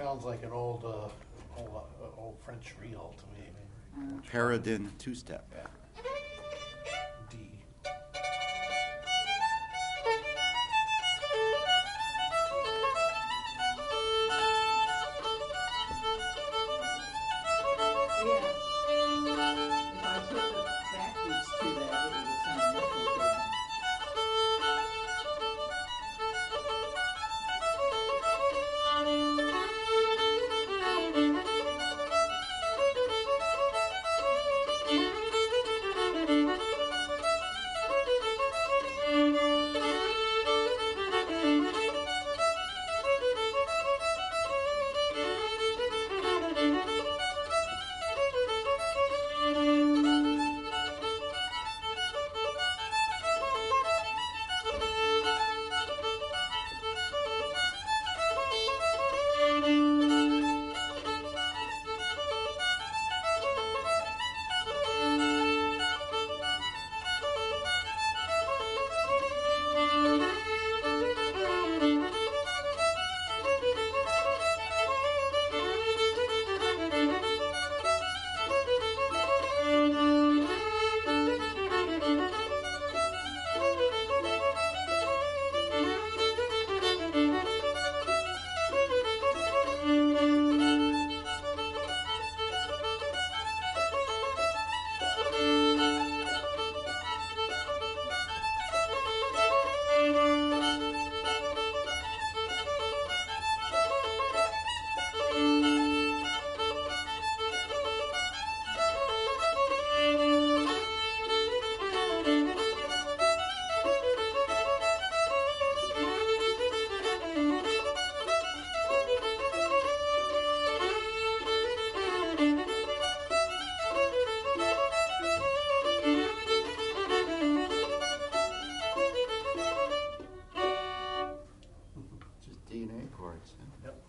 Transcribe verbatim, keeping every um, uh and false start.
sounds like an old, uh, old, uh, old French reel to me. Paradin two-step. Yeah. D. If I put the backbeats to that, it would sound much more different. Just D and A chords. Huh? Yep.